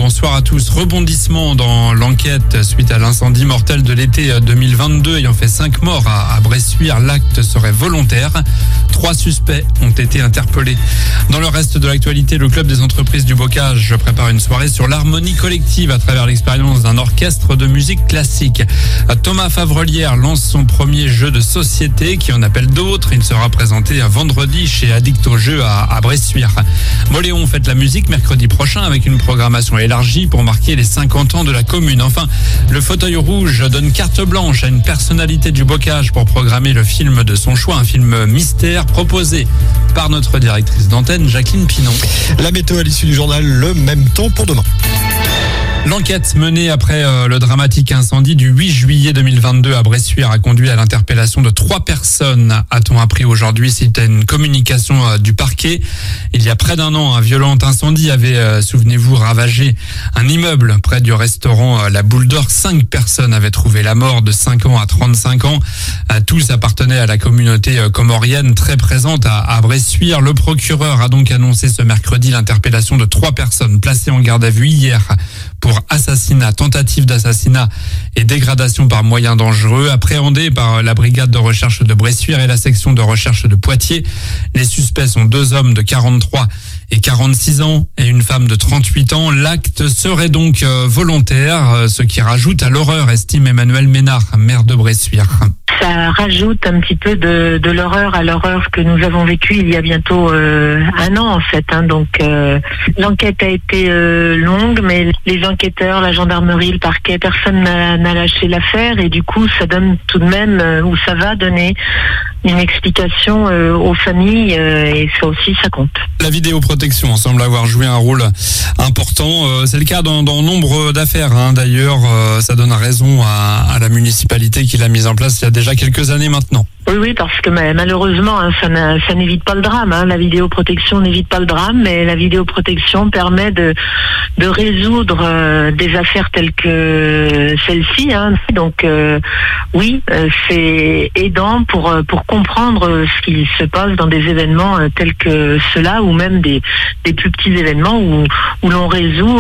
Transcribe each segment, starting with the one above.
bonsoir à tous. Rebondissement dans l'enquête suite à l'incendie mortel de l'été 2022 ayant fait 5 morts à Bressuire. L'acte serait volontaire. 3 suspects ont été interpellés. Dans le reste de l'actualité, le club des entreprises du Bocage prépare une soirée sur l'harmonie collective à travers l'expérience d'un orchestre de musique classique. Thomas Favrelière lance son premier jeu de société qui en appelle d'autres. Il sera présenté vendredi chez Addict au jeu à Bressuire. Moléon fête la musique mercredi prochain avec une programmation élargie pour marquer les 50 ans de la commune. Enfin, le fauteuil rouge donne carte blanche à une personnalité du Bocage pour programmer le film de son choix, un film mystère proposé par notre directrice d'antenne, Jacqueline Pinon. La météo à l'issue du journal, le même temps pour demain. L'enquête menée après le dramatique incendie du 8 juillet 2022 à Bressuire a conduit à l'interpellation de 3 personnes, a-t-on appris aujourd'hui. C'était une communication du parquet. Il y a près d'un an, un violent incendie avait, souvenez-vous, ravagé un immeuble près du restaurant La Boule d'Or. 5 personnes avaient trouvé la mort de 5 ans à 35 ans. Tous appartenaient à la communauté comorienne très présente à Bressuire. Le procureur a donc annoncé ce mercredi l'interpellation de 3 personnes placées en garde à vue hier pour assassinat, tentative d'assassinat et dégradation par moyens dangereux, appréhendés par la brigade de recherche de Bressuire et la section de recherche de Poitiers. Les suspects sont 2 hommes de 43 et 46 ans et une femme de 38 ans. L'acte serait donc volontaire, ce qui rajoute à l'horreur, estime Emmanuel Ménard, maire de Bressuire. Ça rajoute un petit peu de l'horreur à l'horreur que nous avons vécue il y a bientôt 1 an en fait. Donc l'enquête a été longue, mais les enquêteurs, la gendarmerie, le parquet, personne n'a lâché l'affaire et du coup ça donne tout de même, ou ça va donner une explication aux familles et ça aussi ça compte. La vidéoprotection semble avoir joué un rôle important. C'est le cas dans nombre d'affaires. D'ailleurs, ça donne raison à la municipalité qui l'a mise en place il y a déjà quelques années maintenant. Oui, parce que malheureusement, ça n'évite pas le drame. La vidéoprotection n'évite pas le drame, mais la vidéoprotection permet de résoudre des affaires telles que celle-ci. Donc oui, c'est aidant pour comprendre ce qui se passe dans des événements tels que ceux-là, ou même des plus petits événements où l'on résout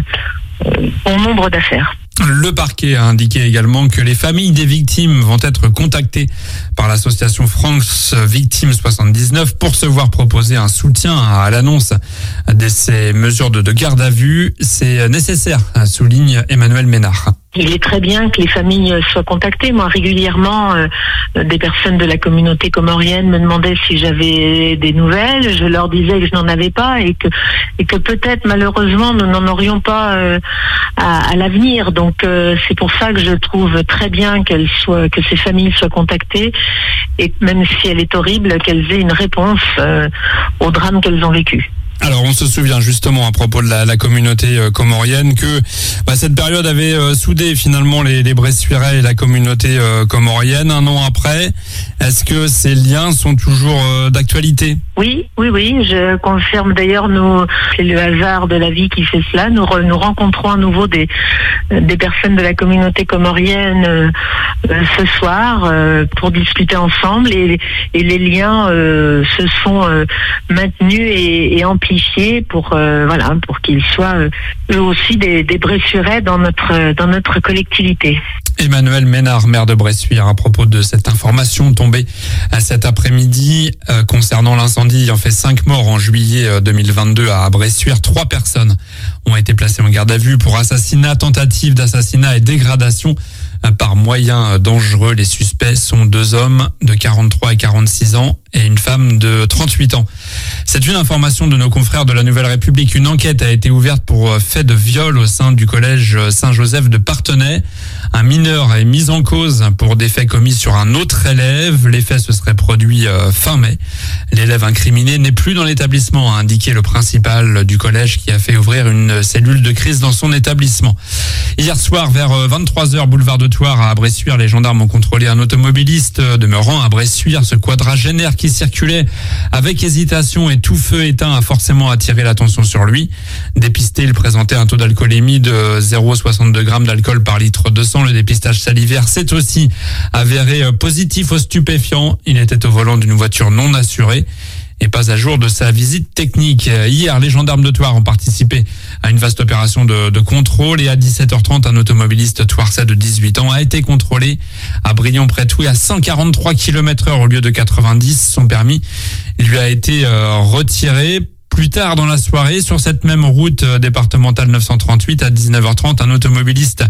bon nombre d'affaires. Le parquet a indiqué également que les familles des victimes vont être contactées par l'association France Victimes 79 pour se voir proposer un soutien à l'annonce de ces mesures de garde à vue. C'est nécessaire, souligne Emmanuel Ménard. Il est très bien que les familles soient contactées. Moi, régulièrement, des personnes de la communauté comorienne me demandaient si j'avais des nouvelles. Je leur disais que je n'en avais pas et que peut-être, malheureusement, nous n'en aurions pas à l'avenir. Donc, c'est pour ça que je trouve très bien que ces familles soient contactées et même si elle est horrible, qu'elles aient une réponse au drame qu'elles ont vécu. Alors on se souvient justement à propos de la communauté comorienne que cette période avait soudé finalement les Bressuirais et la communauté comorienne. 1 an après, est-ce que ces liens sont toujours d'actualité ? Oui, je confirme. D'ailleurs, c'est le hasard de la vie qui fait cela. Nous rencontrons à nouveau des personnes de la communauté comorienne ce soir pour discuter ensemble et les liens se sont maintenus et amplifiés pour qu'ils soient eux aussi des Bressuirais dans notre collectivité. Emmanuel Ménard, maire de Bressuire, à propos de cette information tombée cet après-midi concernant l'incendie ayant fait 5 morts en juillet 2022 à Bressuire. 3 personnes ont été placées en garde à vue pour assassinat, tentative d'assassinat et dégradation par moyens dangereux. Les suspects sont 2 hommes de 43 et 46 ans et une femme de 38 ans. C'est une information de nos confrères de la Nouvelle République. Une enquête a été ouverte pour fait de viol au sein du collège Saint-Joseph de Parthenay. Un mineur est mis en cause pour des faits commis sur un autre élève. Les faits se seraient produits fin mai. L'élève incriminé n'est plus dans l'établissement, a indiqué le principal du collège qui a fait ouvrir une cellule de crise dans son établissement. Hier soir, vers 23h, boulevard de Thouars à Bressuire, les gendarmes ont contrôlé un automobiliste demeurant à Bressuire. Ce quadragénaire qui circulait avec hésitation et tout feu éteint a forcément attiré l'attention sur lui. Dépisté, il présentait un taux d'alcoolémie de 0,62 g d'alcool par litre de sang. Le dépistage salivaire s'est aussi avéré positif aux stupéfiants. Il était au volant d'une voiture non assurée. n'est pas à jour de sa visite technique. Hier, les gendarmes de Thouars ont participé à une vaste opération de contrôle et à 17h30, un automobiliste thouarsais de 18 ans a été contrôlé à Brion-près-Touy à 143 km/h au lieu de 90. Son permis lui a été retiré. Plus tard dans la soirée, sur cette même route départementale 938 à 19h30, une automobiliste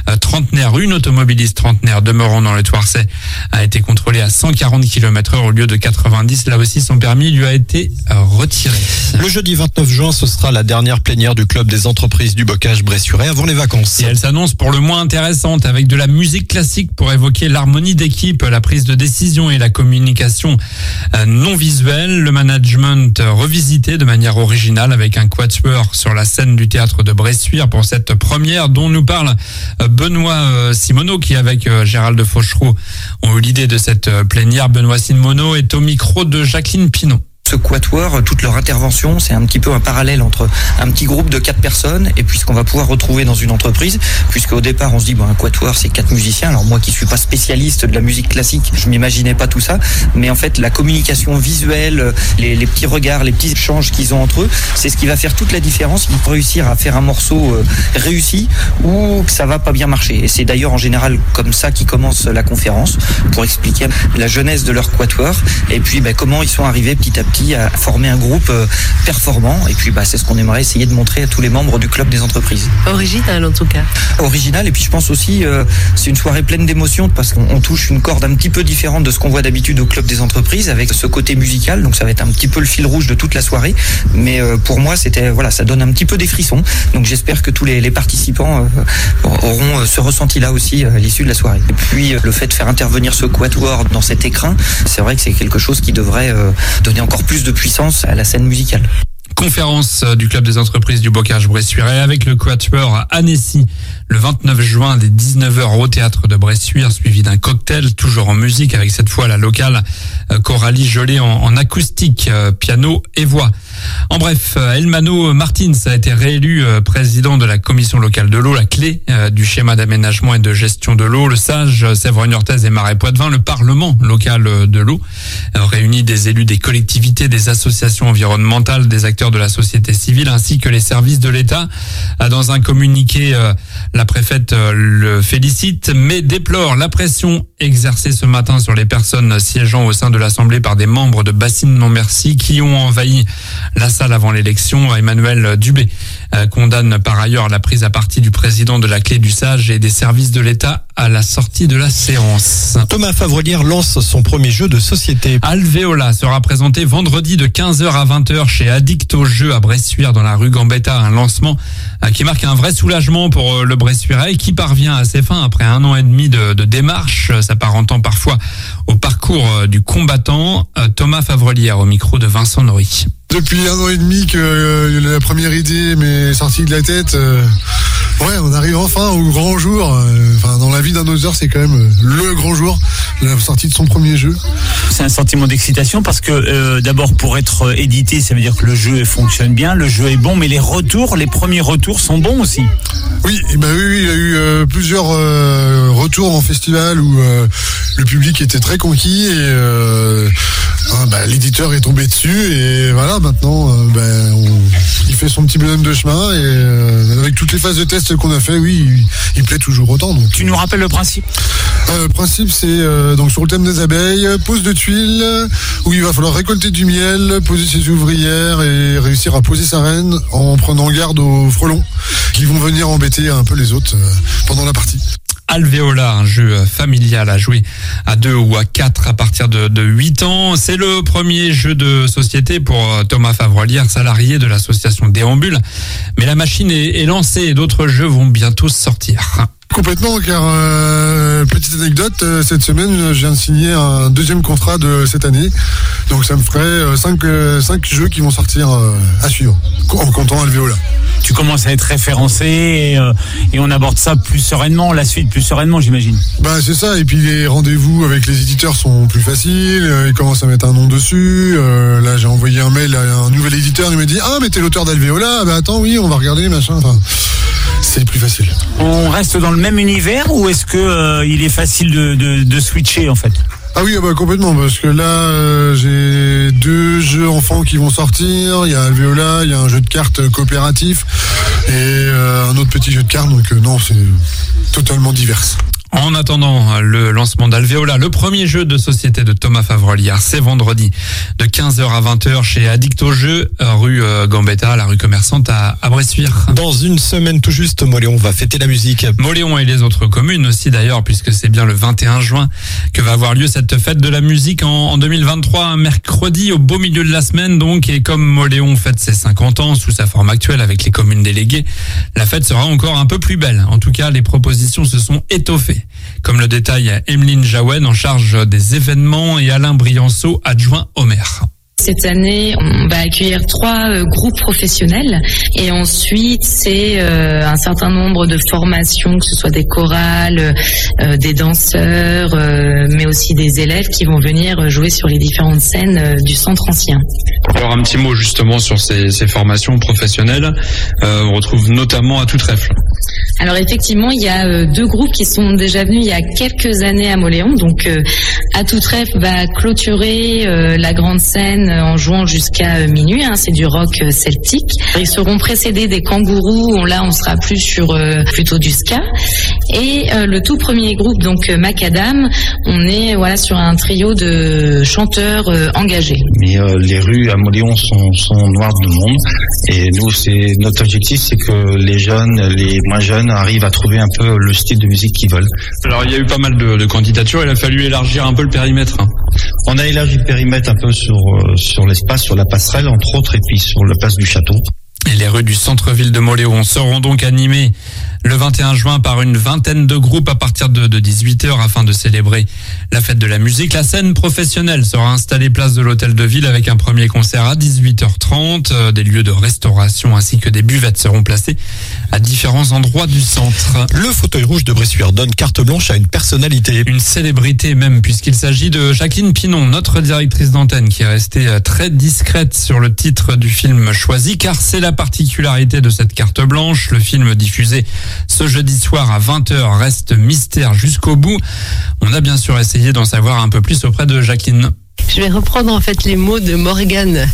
trentenaire demeurant dans le Thouarsais a été contrôlée à 140 km/h au lieu de 90. Là aussi, son permis lui a été retiré. Le jeudi 29 juin, ce sera la dernière plénière du club des entreprises du Bocage Bressuirais avant les vacances. Et elle s'annonce pour le moins intéressante avec de la musique classique pour évoquer l'harmonie d'équipe, la prise de décision et la communication non visuelle, le management revisité de manière originale avec un quatuor sur la scène du théâtre de Bressuire pour cette première dont nous parle Benoît Simoneau qui avec Gérald Fauchereau ont eu l'idée de cette plénière. Benoît Simoneau est au micro de Jacqueline Pinot. Ce quatuor, toute leur intervention, c'est un petit peu un parallèle entre un petit groupe de 4 personnes et puis ce qu'on va pouvoir retrouver dans une entreprise, puisque au départ on se dit un quatuor c'est 4 musiciens. Alors moi qui suis pas spécialiste de la musique classique, je m'imaginais pas tout ça, mais en fait la communication visuelle, les petits regards, les petits échanges qu'ils ont entre eux, c'est ce qui va faire toute la différence. Ils vont réussir à faire un morceau réussi ou que ça va pas bien marcher. Et c'est d'ailleurs en général comme ça qu'ils commencent la conférence pour expliquer la jeunesse de leur quatuor et puis comment ils sont arrivés petit à petit à former un groupe performant. Et puis c'est ce qu'on aimerait essayer de montrer à tous les membres du club des entreprises. Original en tout cas. Original, et puis je pense aussi c'est une soirée pleine d'émotions parce qu'on touche une corde un petit peu différente de ce qu'on voit d'habitude au club des entreprises avec ce côté musical, donc ça va être un petit peu le fil rouge de toute la soirée, mais pour moi c'était ça donne un petit peu des frissons, donc j'espère que tous les participants auront ce ressenti là aussi à l'issue de la soirée. Et puis le fait de faire intervenir ce quatuor dans cet écrin, c'est vrai que c'est quelque chose qui devrait donner encore plus de puissance à la scène musicale. Conférence du club des entreprises du Bocage Bressuire avec le quatuor Annecy le 29 juin dès 19h au théâtre de Bressuire, suivi d'un cocktail toujours en musique avec cette fois la locale Coralie Gelé en acoustique, piano et voix. En bref, Elmano Martins a été réélu président de la commission locale de l'eau, la clé du schéma d'aménagement et de gestion de l'eau. Le SAGE, Sèvres-Niortaise et Marais-Poitevin, le Parlement local de l'eau, réunit des élus des collectivités, des associations environnementales, des acteurs de la société civile ainsi que les services de l'État. Dans un communiqué, la préfète le félicite mais déplore la pression exercée ce matin sur les personnes siégeant au sein de l'Assemblée par des membres de Bassine Non Merci qui ont envahi la salle avant l'élection. Emmanuel Dubé condamne par ailleurs la prise à partie du président de la clé du SAGE et des services de l'État à la sortie de la séance. Thomas Favrelière lance son premier jeu de société. Alvéola sera présenté vendredi de 15h à 20h chez Addict au jeu à Bressuire dans la rue Gambetta. Un lancement qui marque un vrai soulagement pour le Bressuirais qui parvient à ses fins après 1 an et demi de démarche, s'apparentant parfois au parcours du combattant. Thomas Favrelière au micro de Vincent Nory. Depuis 1 an et demi que la première idée m'est sortie de la tête, on arrive enfin au grand jour. Dans la vie d'un auteur, c'est quand même le grand jour, la sortie de son premier jeu. C'est un sentiment d'excitation parce que d'abord pour être édité, ça veut dire que le jeu fonctionne bien, le jeu est bon, mais les premiers retours sont bons aussi. Oui, il y a eu plusieurs retours en festival où le public était très conquis et l'éditeur est tombé dessus et voilà, maintenant il fait son petit bonhomme de chemin et avec toutes les phases de test qu'on a fait, oui, il plaît toujours autant. Donc, tu nous rappelles le principe ? Le principe c'est donc sur le thème des abeilles, pose de tuiles où il va falloir récolter du miel, poser ses ouvrières et réussir à poser sa reine en prenant garde aux frelons qui vont venir embêter un peu les autres pendant la partie. Alvéola, un jeu familial à jouer à 2 ou à 4 à partir de 8 ans. C'est le premier jeu de société pour Thomas Favrelière, salarié de l'association Déambule. Mais la machine est lancée et d'autres jeux vont bientôt sortir. Complètement, car petite anecdote, cette semaine, je viens de signer un 2e contrat de cette année. Donc ça me ferait 5 jeux qui vont sortir à suivre, en comptant Alvéola. Tu commences à être référencé et on aborde ça plus sereinement, la suite plus sereinement, j'imagine. C'est ça, et puis les rendez-vous avec les éditeurs sont plus faciles, ils commencent à mettre un nom dessus. Là, j'ai envoyé un mail à un nouvel éditeur, il me dit « Ah, mais t'es l'auteur d'Alvéola, attends, oui, on va regarder, machin. » C'est plus facile. On reste dans le même univers ou est-ce que il est facile de switcher en fait ? Ah oui, bah complètement, parce que là, j'ai 2 jeux enfants qui vont sortir. Il y a Alvéola, il y a un jeu de cartes coopératif et un autre petit jeu de cartes. Donc non, c'est totalement divers. En attendant le lancement d'Alvéola, le premier jeu de société de Thomas Favreliard, c'est vendredi de 15h à 20h chez Addict au jeu, rue Gambetta, la rue commerçante à Bressuire. Dans une semaine tout juste, Mauléon va fêter la musique. Mauléon et les autres communes aussi d'ailleurs, puisque c'est bien le 21 juin que va avoir lieu cette fête de la musique en 2023, un mercredi au beau milieu de la semaine donc, et comme Mauléon fête ses 50 ans sous sa forme actuelle avec les communes déléguées, la fête sera encore un peu plus belle. En tout cas, les propositions se sont étoffées. Comme le détaille Emeline Jaouen en charge des événements et Alain Brianceau, adjoint au maire. Cette année, on va accueillir 3 groupes professionnels et ensuite c'est un certain nombre de formations, que ce soit des chorales, des danseurs, mais aussi des élèves qui vont venir jouer sur les différentes scènes du centre ancien. Alors un petit mot justement sur ces formations professionnelles, on retrouve notamment à Toutrèfle. Alors effectivement, il y a 2 groupes qui sont déjà venus il y a quelques années à Mauléon. Donc à Toutrèfle va clôturer la grande scène en jouant jusqu'à minuit. C'est du rock celtique. Ils seront précédés des Kangourous. Là, on sera plus sur plutôt du ska. Et le tout premier groupe, donc Macadam, on est sur un trio de chanteurs engagés. Mais les rues à Mauléon sont noires de monde. Et nous, notre objectif, c'est que les jeunes, les moins jeunes arrivent à trouver un peu le style de musique qu'ils veulent. Alors, il y a eu pas mal de candidatures. Il a fallu élargir un peu le périmètre. On a élargi le périmètre un peu sur l'espace, sur la passerelle, entre autres, et puis sur la place du château. Et les rues du centre-ville de Mauléon seront donc animées le 21 juin par une vingtaine de groupes à partir de 18h afin de célébrer la fête de la musique. La scène professionnelle sera installée place de l'Hôtel de Ville avec un premier concert à 18h30. Des lieux de restauration ainsi que des buvettes seront placés à différents endroits du centre. Le fauteuil rouge de Bressuire donne carte blanche à une personnalité. Une célébrité même, puisqu'il s'agit de Jacqueline Pinon, notre directrice d'antenne, qui est restée très discrète sur le titre du film choisi, car c'est la particularité de cette carte blanche. Le film diffusé ce jeudi soir à 20h reste mystère jusqu'au bout. On a bien sûr essayé d'en savoir un peu plus auprès de Jacqueline. Je vais reprendre en fait les mots de Morgane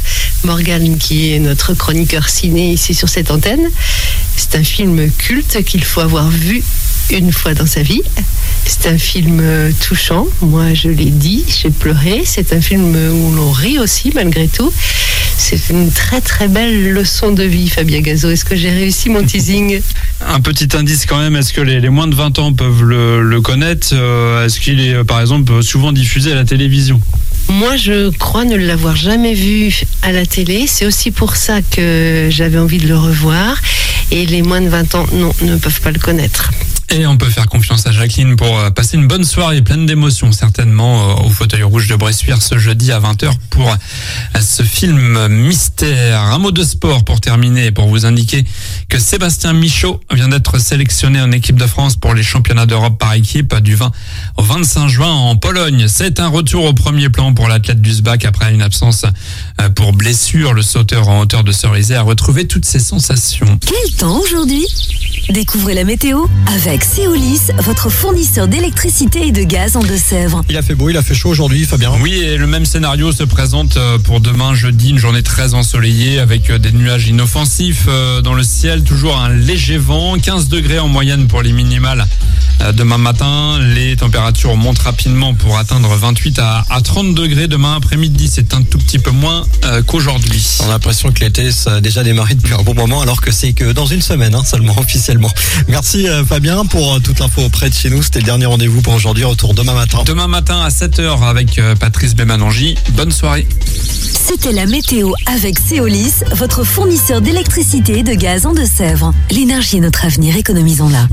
qui est notre chroniqueur ciné ici sur cette antenne. C'est un film culte qu'il faut avoir vu une fois dans sa vie. C'est un film touchant. Moi, je l'ai dit, j'ai pleuré. C'est un film où l'on rit aussi, malgré tout. C'est une très très belle leçon de vie, Fabien Gazo. Est-ce que j'ai réussi mon teasing ? Un petit indice quand même, est-ce que les moins de 20 ans peuvent le connaître ? Est-ce qu'il est, par exemple, souvent diffusé à la télévision ? Moi, je crois ne l'avoir jamais vu à la télé. C'est aussi pour ça que j'avais envie de le revoir. Et les moins de 20 ans, non, ne peuvent pas le connaître. Et on peut faire confiance à Jacqueline pour passer une bonne soirée pleine d'émotions, certainement au fauteuil rouge de Bressuire ce jeudi à 20h pour ce film mystère. Un mot de sport pour terminer, pour vous indiquer que Sébastien Michaud vient d'être sélectionné en équipe de France pour les championnats d'Europe par équipe du 20 au 25 juin en Pologne. C'est un retour au premier plan pour l'athlète du SBAC après une absence pour blessure. Le sauteur en hauteur de Cerizay a retrouvé toutes ses sensations. Quel temps aujourd'hui ? Découvrez la météo avec Céolis, votre fournisseur d'électricité et de gaz en Deux-Sèvres. Il a fait beau, il a fait chaud aujourd'hui, Fabien. Oui, et le même scénario se présente pour demain jeudi, une journée très ensoleillée avec des nuages inoffensifs dans le ciel, toujours un léger vent, 15 degrés en moyenne pour les minimales. Demain matin, les températures montent rapidement pour atteindre 28 à 30 degrés demain après-midi. C'est un tout petit peu moins qu'aujourd'hui. On a l'impression que l'été, ça a déjà démarré depuis un bon moment, alors que c'est que dans une semaine seulement, officiellement. Merci Fabien pour toute l'info près de chez nous. C'était le dernier rendez-vous pour aujourd'hui. Retour demain matin. Demain matin à 7h avec Patrice Bémanangi. Bonne soirée. C'était la météo avec Céolis, votre fournisseur d'électricité et de gaz en Deux-Sèvres. L'énergie est notre avenir, économisons-la.